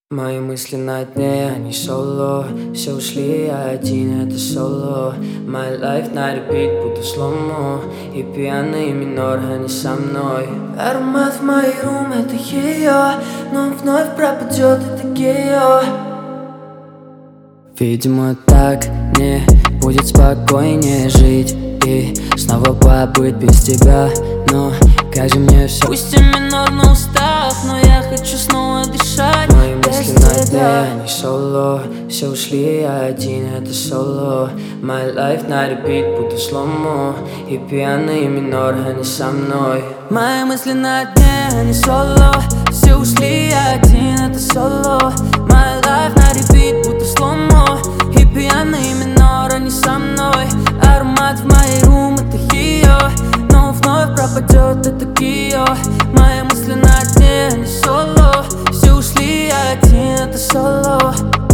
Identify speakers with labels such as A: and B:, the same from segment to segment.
A: Мои мысли на дне, они соло. Все ушли, я один, это соло. My life на репит, будто сломо. И пьяный минор, они со мной. Аромат в моей рум, это ее. Но он вновь пропадет, это гео. Видимо, так мне будет спокойнее жить и снова побыть без тебя. Но как же мне все.
B: Пусть и минор на устах, но я хочу снова дышать.
A: Мои мысли на дне, они соло. Все ушли, я один, это соло. My life на репит, будто сломо. И пьяный минор, они со мной.
B: Мои мысли на дне, они соло. Все ушли, я один, это соло. My life на репит, будто сломо. И пьяный минор, они со мной. Аромат в моей рум, это хио. Но он вновь пропадет, это гио. Мои мысли на дне, они соло. Все ушли, я один, это соло.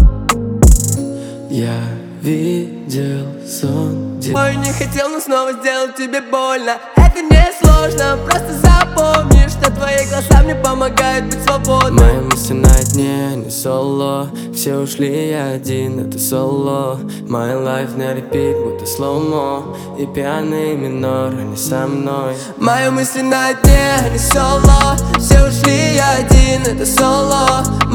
A: Я видел сон, где...
C: Ой, не хотел, но снова сделал тебе больно. Это не сложно, просто запомни, что твои глаза мне помогают быть свободным.
A: Мои мысли на дне, не соло. Все ушли, я один, это соло. My life на репит, будто сломо. И пьяный минор, они со мной.
C: Мои мысли на дне, не соло. Все ушли, я один, это соло.